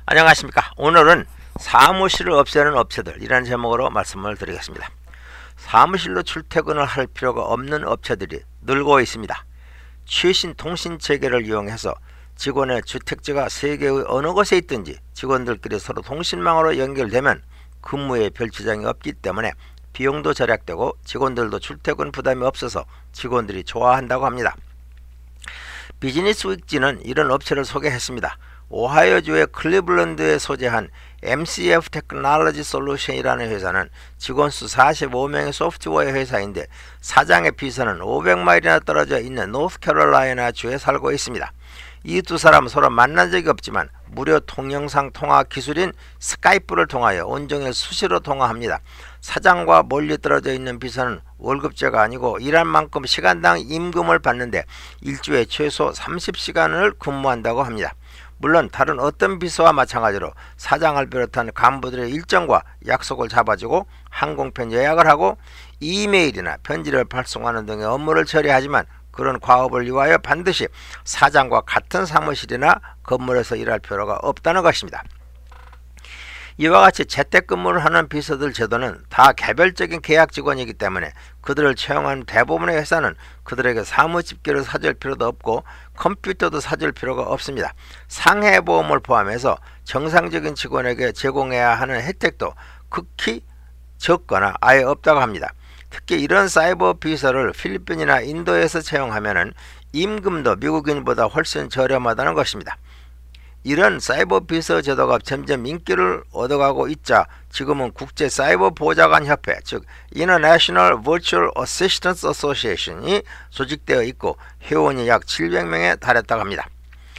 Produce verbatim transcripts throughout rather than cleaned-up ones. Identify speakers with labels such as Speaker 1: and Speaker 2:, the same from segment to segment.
Speaker 1: 안녕하십니까. 오늘은 사무실을 없애는 업체들이라는 제목으로 말씀을 드리겠습니다. 사무실로 출퇴근을 할 필요가 없는 업체들이 늘고 있습니다. 최신 통신 체계를 이용해서 직원의 주택지가 세계의 어느 곳에 있든지 직원들끼리 서로 통신망으로 연결되면 근무에 별 지장이 없기 때문에 비용도 절약되고 직원들도 출퇴근 부담이 없어서 직원들이 좋아한다고 합니다. 비즈니스 위크지는 이런 업체를 소개했습니다. 오하이오주의 클리블랜드에 소재한 엠씨에프 테크놀로지 솔루션이라는 회사는 직원 수 사십오 명의 소프트웨어 회사인데 사장의 비서는 오백 마일이나 떨어져 있는 노스캐롤라이나 주에 살고 있습니다. 이 두 사람은 서로 만난 적이 없지만 무료 동영상 통화 기술인 스카이프를 통하여 온종일 수시로 통화합니다. 사장과 멀리 떨어져 있는 비서는 월급제가 아니고 일한 만큼 시간당 임금을 받는데 일주에 최소 삼십 시간을 근무한다고 합니다. 물론 다른 어떤 비서와 마찬가지로 사장을 비롯한 간부들의 일정과 약속을 잡아주고 항공편 예약을 하고 이메일이나 편지를 발송하는 등의 업무를 처리하지만 그런 과업을 위하여 반드시 사장과 같은 사무실이나 건물에서 일할 필요가 없다는 것입니다. 이와 같이 재택근무를 하는 비서들 제도는 다 개별적인 계약 직원이기 때문에 그들을 채용한 대부분의 회사는 그들에게 사무집계를 사줄 필요도 없고 컴퓨터도 사줄 필요가 없습니다. 상해보험을 포함해서 정상적인 직원에게 제공해야 하는 혜택도 극히 적거나 아예 없다고 합니다. 특히 이런 사이버 비서를 필리핀이나 인도에서 채용하면 임금도 미국인보다 훨씬 저렴하다는 것입니다. 이런 사이버 비서 제도가 점점 인기를 얻어가고 있자 지금은 국제 사이버 보좌관 협회, 즉 International Virtual Assistance Association이 조직되어 있고 회원이 약 칠백 명에 달했다고 합니다.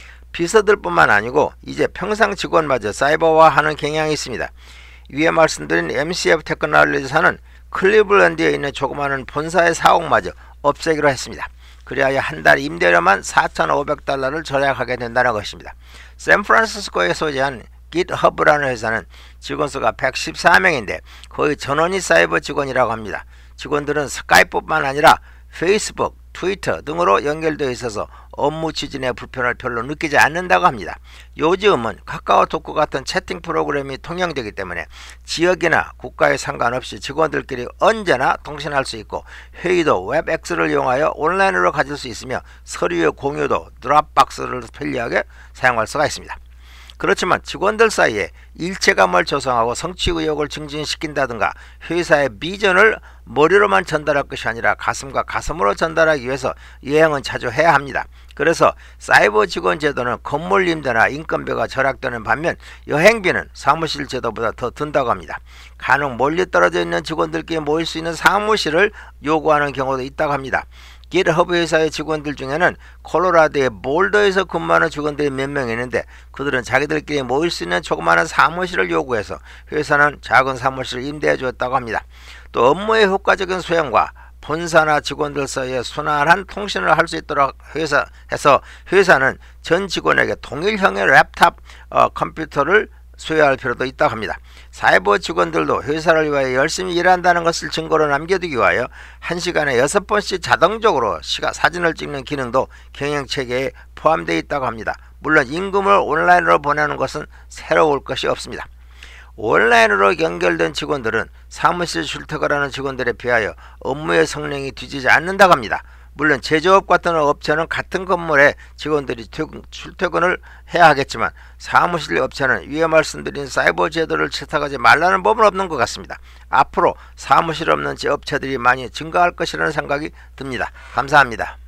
Speaker 1: 비서들뿐만 아니고 이제 평상 직원마저 사이버화하는 경향이 있습니다. 위에 말씀드린 엠씨에프 테크놀로지사는 클리블랜드에 있는 조그마한 본사의 사옥마저 없애기로 했습니다. 그리하여 한 달 임대료만 사천오백 달러를 절약하게 된다는 것입니다. 샌프란시스코에 소재한 GitHub라는 회사는 직원 수가 백십사 명인데 거의 전원이 사이버 직원이라고 합니다. 직원들은 스카이프뿐만 아니라 페이스북, 트위터 등으로 연결되어 있어서 업무 추진에 불편을 별로 느끼지 않는다고 합니다. 요즘은 카카오톡과 같은 채팅 프로그램이 통용되기 때문에 지역이나 국가에 상관없이 직원들끼리 언제나 통신할 수 있고 회의도 웹엑스를 이용하여 온라인으로 가질 수 있으며 서류의 공유도 드랍박스를 편리하게 사용할 수가 있습니다. 그렇지만 직원들 사이에 일체감을 조성하고 성취 의욕을 증진시킨다든가 회사의 비전을 머리로만 전달할 것이 아니라 가슴과 가슴으로 전달하기 위해서 여행은 자주 해야 합니다. 그래서 사이버 직원 제도는 건물 임대나 인건비가 절약되는 반면 여행비는 사무실 제도보다 더 든다고 합니다. 간혹 멀리 떨어져 있는 직원들끼리 모일 수 있는 사무실을 요구하는 경우도 있다고 합니다. GitHub 회사의 직원들 중에는 콜로라도의 볼더에서 근무하는 직원들이 몇 명 있는데 그들은 자기들끼리 모일 수 있는 조그마한 사무실을 요구해서 회사는 작은 사무실을 임대해 주었다고 합니다. 또 업무의 효과적인 수행과 본사나 직원들 사이에 순환한 통신을 할 수 있도록 회사, 해서 회사는 전 직원에게 동일형의 랩탑 어, 컴퓨터를 소유할 필요도 있다고 합니다. 사이버 직원들도 회사를 위하여 열심히 일한다는 것을 증거로 남겨두기 위하여 한 시간에 여섯 번씩 자동적으로 시가, 사진을 찍는 기능도 경영체계에 포함되어 있다고 합니다. 물론 임금을 온라인으로 보내는 것은 새로울 것이 없습니다. 온라인으로 연결된 직원들은 사무실 출퇴근하는 직원들에 비하여 업무의 성능이 뒤지지 않는다고 합니다. 물론 제조업 같은 업체는 같은 건물에 직원들이 출퇴근을 해야 하겠지만 사무실 업체는 위에 말씀드린 사이버 제도를 채택하지 말라는 법은 없는 것 같습니다. 앞으로 사무실 없는 업체들이 많이 증가할 것이라는 생각이 듭니다. 감사합니다.